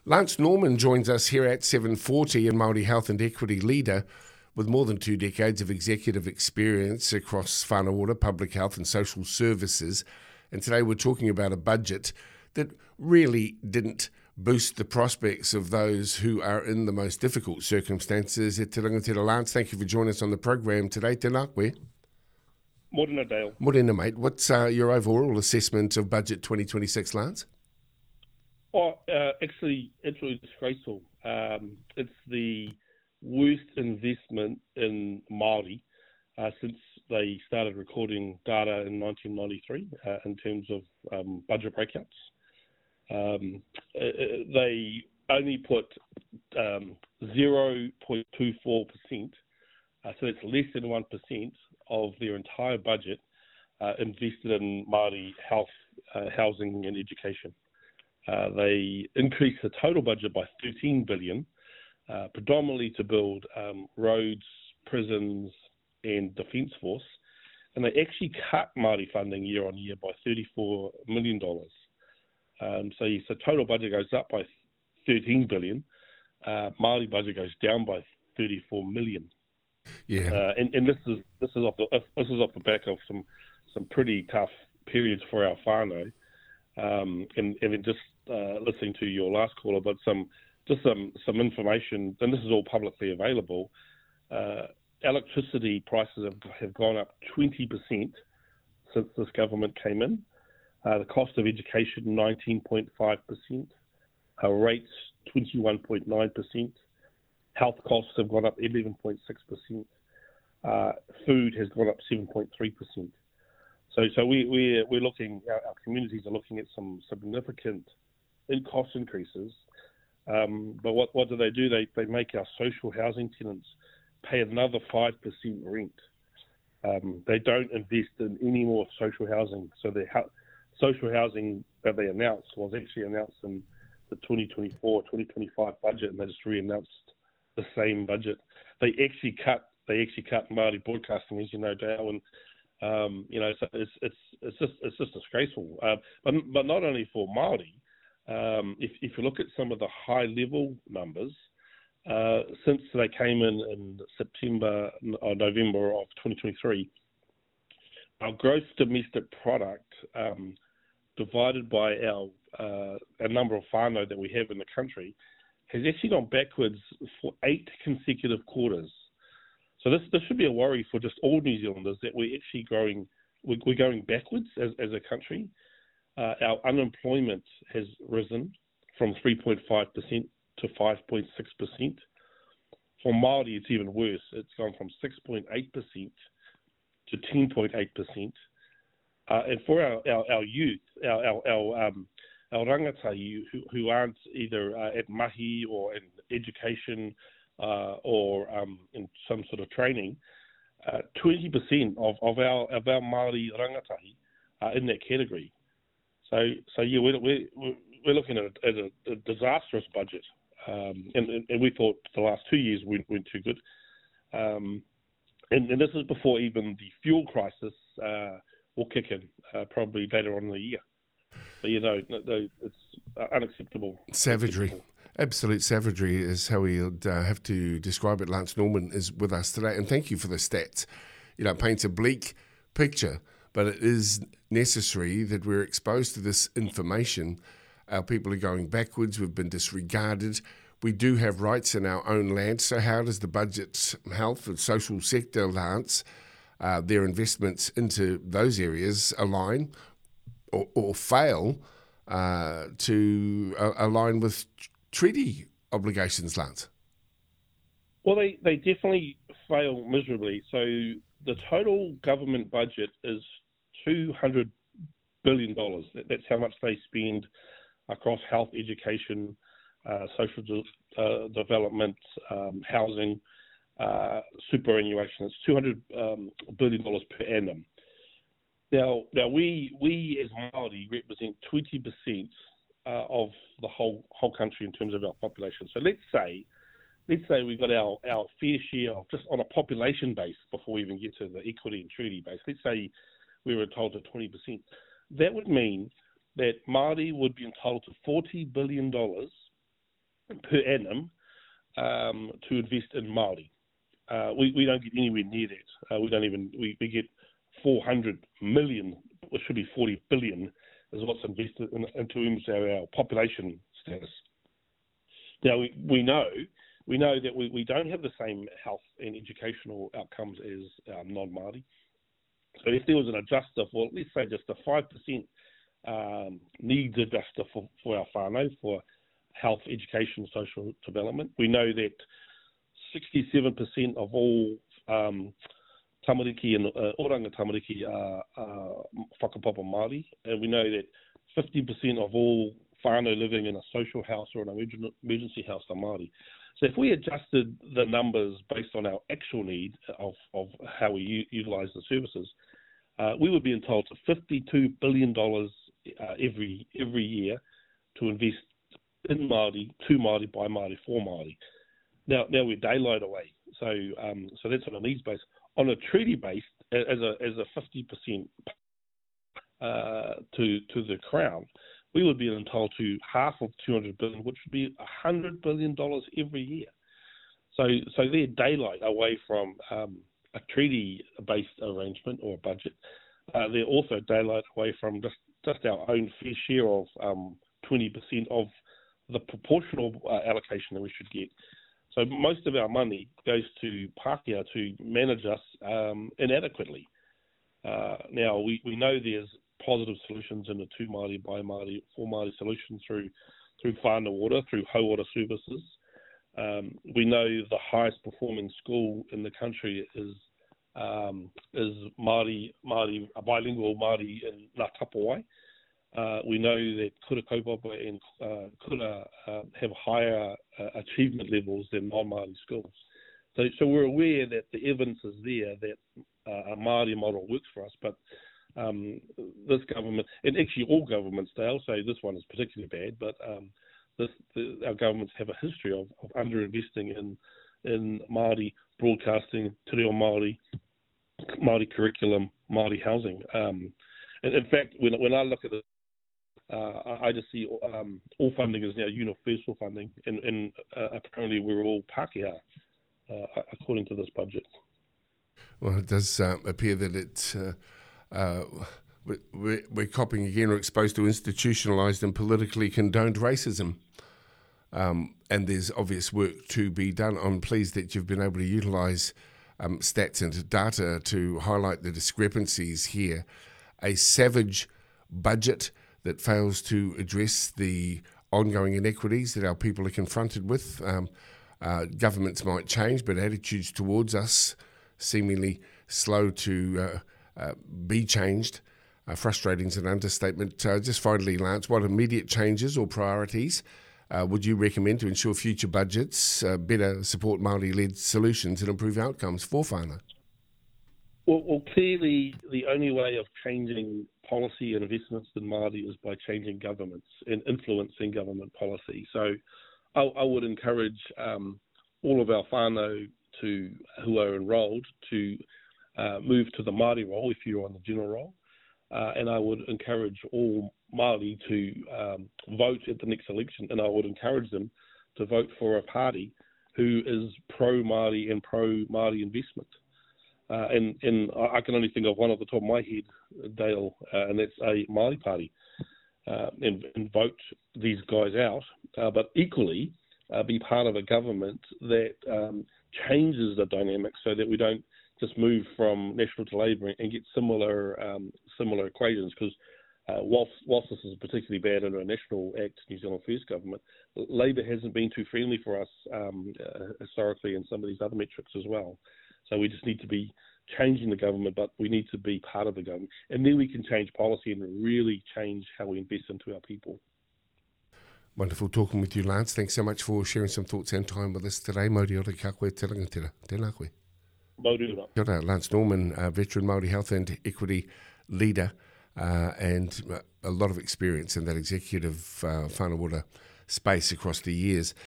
Lance Norman joins us here at 7:40, and Māori health and equity leader with more than 2 decades of executive experience across whānau ora, public health and social services. And today we're talking about a budget that really didn't boost the prospects of those who are in the most difficult circumstances. E te rangatira, Lance, thank you for joining us on the program today. Tēnā koe. Morena, Dale. Morena, mate. What's your overall assessment of Budget 2026, Lance? Actually, it's really disgraceful. It's the worst investment in Māori since they started recording data in 1993 in terms of budget breakouts. They only put 0.24%, so it's less than 1% of their entire budget invested in Māori health, housing and education. They increased the total budget by $13 billion, predominantly to build roads, prisons and defence force, and they actually cut Māori funding year on year by $34 million. So total budget goes up by $13 billion. Māori budget goes down by $34 million. Yeah, and this is off the back of some pretty tough periods for our whānau. And then just listening to your last caller, but some information, and this is all publicly available. Electricity prices have gone up 20% since this government came in. The cost of education 19.5%, rates 21.9%. Health costs have gone up 11.6%. Food has gone up 7.3%. So we're looking. Our communities are looking at some significant cost increases. But what do? They make our social housing tenants pay another 5% rent. They don't invest in any more social housing. So the social housing that they announced was actually announced in the 2024-2025 budget, and they just re-announced the same budget. They actually cut Māori broadcasting, as you know, Dale, and so it's just disgraceful. But not only for Māori. If you look at some of the high level numbers, since they came in September or November of 2023, our gross domestic product divided by our number of whānau that we have in the country has actually gone backwards for 8 consecutive quarters. So this should be a worry for just all New Zealanders, that we're actually we're going backwards as a country. Our unemployment has risen from 3.5% to 5.6%. For Māori, it's even worse. It's gone from 6.8% to 10.8%. And for our youth, our rangatahi who aren't either at mahi or in education or in some sort of training, 20% of our Māori rangatahi are in that category. So yeah, we're looking at a disastrous budget, and we thought the last 2 years weren't too good, and this is before even the fuel crisis will kick in, probably later on in the year. But it's unacceptable. Savagery. Absolute savagery is how we'd have to describe it. Lance Norman is with us today, and thank you for the stats. It paints a bleak picture, but it is necessary that we're exposed to this information. Our people are going backwards. We've been disregarded. We do have rights in our own land. So how does the budget's health and social sector, Lance, their investments into those areas align or fail to align with treaty obligations, Lance? Well, they definitely fail miserably. So the total government budget is $200 billion. That's how much they spend across health, education, social development, housing, superannuation. It's $200 billion per annum. Now we as Māori represent 20% of the whole country in terms of our population. So let's say we've got our fair share of, just on a population base before we even get to the equity and treaty base, let's say we were entitled to 20%. That would mean that Māori would be entitled to $40 billion per annum to invest in Māori. We don't get anywhere near that. We get 400 million, which should be 40 billion, is what's invested in terms of our population status. Now we know that we don't have the same health and educational outcomes as non-Māori. So if there was an adjuster for, let's say, just a 5% needs adjuster for our whānau for health, education, social development, we know that 67% of all tamariki and oranga tamariki are whakapapa Māori, and we know that 50% of all whānau living in a social house or an emergency house are Māori. So if we adjusted the numbers based on our actual need of how we utilise the services, we would be entitled to $52 billion every year to invest in Māori, to Māori, by Māori, for Māori. Now we're daylight away, so that's on a needs base. On a treaty base, as a 50% to the Crown, we would be entitled to half of $200 billion, which would be $100 billion every year. So they're daylight away from a treaty-based arrangement or a budget. They're also daylight away from just our own fair share of 20% of the proportional allocation that we should get. So most of our money goes to Pākehā to manage us inadequately. Now, we know there's positive solutions in the to Māori, by Māori, for Māori solution through whānau ora, through hau ora services. We know the highest performing school in the country is Māori, a bilingual Māori in Ngā Tapawai. We know that kura kaupapa and kura have higher achievement levels than non-Māori schools. So we're aware that the evidence is there that a Māori model works for us, but this government, and actually all governments, Dale, so this one is particularly bad, but our governments have a history of underinvesting in Māori broadcasting, te reo Māori, Māori curriculum, Māori housing. And in fact, when I look at it, I just see all funding is now universal funding, and apparently we're all Pākehā, according to this budget. Well, it does appear that we're copying again or exposed to institutionalised and politically condoned racism. And there's obvious work to be done. I'm pleased that you've been able to utilise stats and data to highlight the discrepancies here. A savage budget that fails to address the ongoing inequities that our people are confronted with. Governments might change, but attitudes towards us seemingly slow to be changed. Frustrating is an understatement. Just finally, Lance, what immediate changes or priorities would you recommend to ensure future budgets better support Māori-led solutions and improve outcomes for whānau? Well, clearly the only way of changing policy and investments in Māori is by changing governments and influencing government policy. So I would encourage all of our whānau who are enrolled to move to the Māori role if you're on the general role. And I would encourage all Māori to vote at the next election, and I would encourage them to vote for a party who is pro-Māori and pro-Māori investment. And I can only think of one off the top of my head, Dale, and that's a Māori party, and vote these guys out, but equally be part of a government that changes the dynamics so that we don't just move from National to Labour and get similar equations, because whilst this is particularly bad under a National Act, New Zealand First government, Labour hasn't been too friendly for us historically in some of these other metrics as well. So we just need to be changing the government, but we need to be part of the government. And then we can change policy and really change how we invest into our people. Wonderful talking with you, Lance. Thanks so much for sharing some thoughts and time with us today. Mauri ora ka koe te rangatira. Tēnā koe. Mauri ora. Kia ora, Lance Norman, veteran Māori health and equity leader, and a lot of experience in that executive whānau ora space across the years.